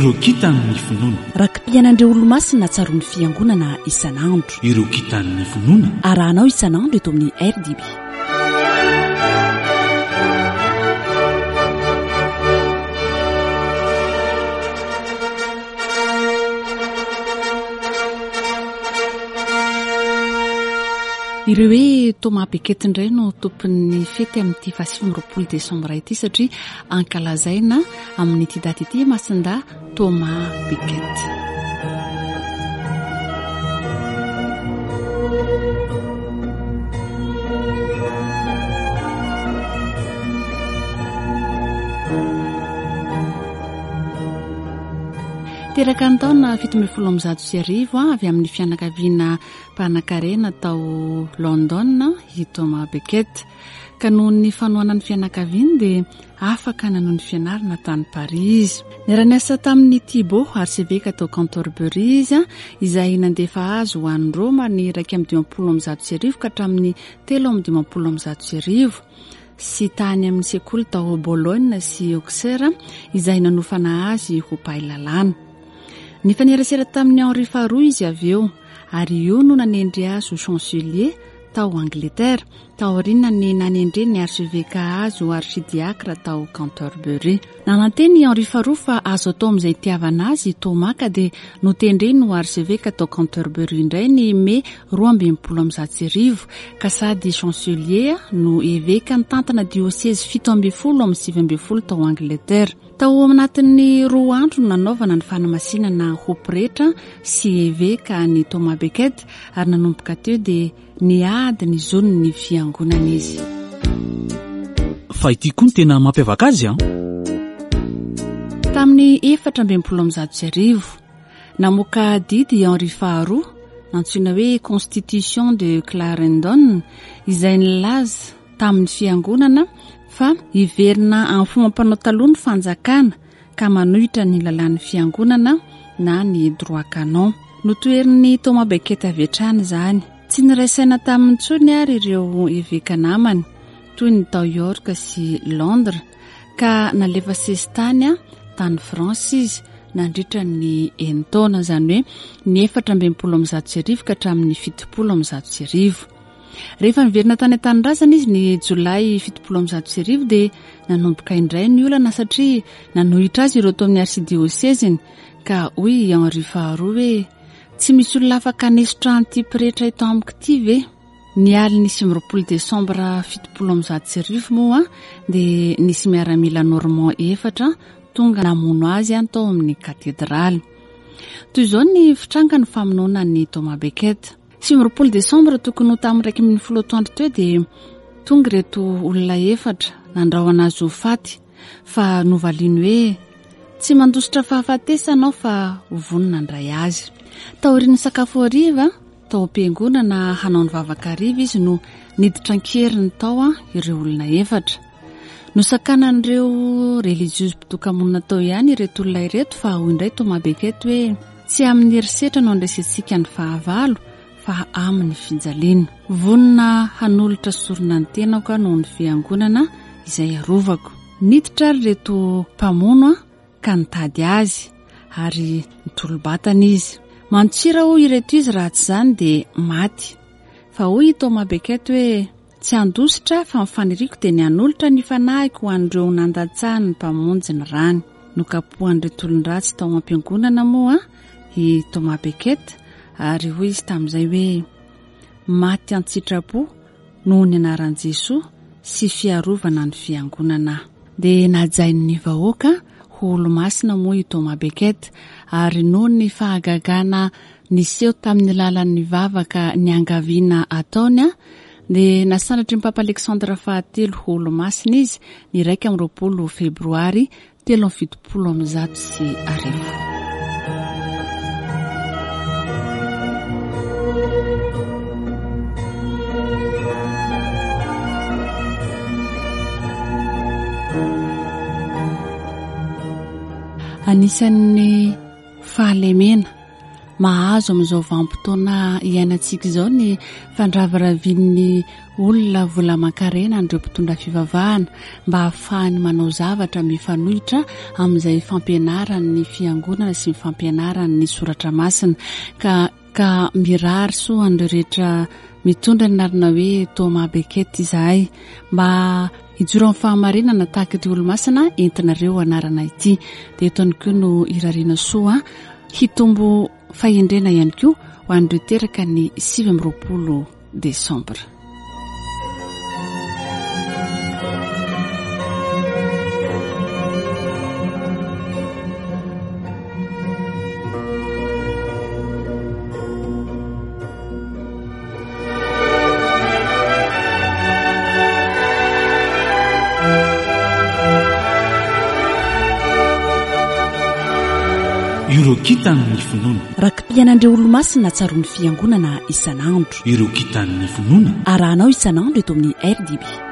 ireo kitan'ny finoana rakim-pianandreo olo-masina tsaroan'ny fiangonana isan'andro ireo kitan'ny finoana arahanao isan'andro eto amin'ny RDB. Ireo hoe Thomas Bekety indray no tompon'ny fety amin'ity 25 Desambra ity satria ankalazaina amin'ity daty ity masinda Thomas Bekety. Teraka ny taona 1760 avy amin'ny fianakaviana mpanan-karena tao London i Thomas Bekety ka noho ny fanoana ny fianakaviany dia afaka nanohy ny fianarana tany Paris. Niara-niasa tamin'ny Thibaut Archevêque tao Canterbury izy izay nandefa azy ho an'ny Roma ny 1260 ka hatramin'ny 1360 sy tany amin'ny sekoly tao Bologne sy Auxerre izay nanofana azy ho mpahay-lalàna. Ny fanerasera tamin'ny Henri Faroux izy avy eo ary io no nanendre azy ho chancelier tao Angleterre, tao aoriana ny nanendre ny archevêque azy ho archidiacre tao Canterbury. Nananteny Henri Faroux fa azo atao amin'izay itiavana azy Thomas ka dia notendreny ho archevêque tao Canterbury indray ny Mai 1260 ka sady chancelier no évêque nitantana diocèse 17 amin'ny 7 tao Angleterre. Tao anatin'ny 2 andro nanaovana ny fanamasinana hopirehetra sy évêque ny Thomas Bekety ary nanomboka teo dia niady ny zonony ny fiangonana izy. Fa ity koa ny tena mampiavaka azy Tamin'ny 1460 namoaka didy Henri Faroux antsoina hoe Constitution de Clarendon izay nilaza tamin'ny fiangonana fa hiverina amin'ny fomba-panao taloha ny fanjakana ka manohitra ny lalàn'ny fiangonana na ny droit canon. Notoerin'ny Thomas Bekety avy hatrany izany. Tsy nirasaina tamin'ny ntsony ary ireo évêque namany toy ny tao York sy Londres ka nalefa sesitany tany France izy nandritra ny enitaona izany hoe ny 1460 ka hatramin'ny 1760. Rehefa niverina tany an-tanindrazana izy ny Jolay 1760 dia nanomboka indray ny olana satria nanohitra azy ireo tao amin'ny archidiocèseny ka hoy Henri Faroux hoe tsy misy olona afaka hanesitra an'ity rehetra ito amiko ity ve? Ny aliny 20 Desambra 1760 moa dia nisy miaramila Normand 4 tonga namono azy tao amin'ny katedraly. Toy izao ny fitranga ny famonoana ny Thomas Bekety. 20 Desambra tokony ho tamin'ny 17 teo dia tonga reto olona 4 nandrahoana azy ho faty fa novaliany hoe tsy mandositra fahafatesana fa vonona ndray azy. Taorian'ny sakafo hariva tao am-piangonana hanao ny vavaka hariva izy no niditra ankeriny tao ireo olona 4. Nosakanan'ireo religieuse mpitokamonina tao ihany ireto olona ireto fa hoy indray Thomas Bekety hoe tsy amin'ny herisetra no andraisintsika ny fahavalo fa amin'ny fijaliana. Vonona hanolotra sorona ny tenako noho ny fiangonana izay arovako. Niditra ary reto mpamono ka nitady azy ary nitolo-batana izy. Mantsira ho ireto izy raha tsy izany dia maty. Fa hoy Thomas Bekety hoe tsy handositra fa mifaniriko dia ny hanolotra ny fanahiko ho an'ireo nandatsahany ny mpamonjy ny rany. Nokapohan'ireto olon-dratsy tao am-piangonana moa i Thomas Bekety ary hoy izy tamin'izay hoe maty an-tsitrapo noho ny anaran'i Jesoa sy fiarovana ny fiangonana. Dia najain'ny vahoaka ho olo-masina moa i Thomas Bekety ary noho ny fahagagana niseho tamin'ny lalan'ny vavaka ny angaviana ataony dia nasanatry ny Papa Alexandre fahatelo ho olo-masina izy ny 20 Febroary 1760. Anisan'ny fahalemena mahazo amin'izao vanim-potoana iainantsika izao ny fandravaravin'ny olona vola mankarena andreo mpitondra fivavahana mba hahafahany manao zavatra mifanohitra amin'izay fampianarany fiangonana sy ny fampianarany ny soratra masina ka mirary soa an'ireo rehetra mitondra ny narina hoe Thomas Becket izahay mba hijoro amin'ny fahamarinana tahaka ity olo-masina entinareo anarana ity dia eto ihany koa no irariana soa hitombo fahendrena ihany koa ho an'ireo teraka ny 9 Desambra. Ireo kitan'ny finoana rakim-piainan'ireo olo-masina tsaroan'ny fiangonana isan'andro. Ireo kitan'ny finoana arahanao isan'andro eto amin'ny RDB.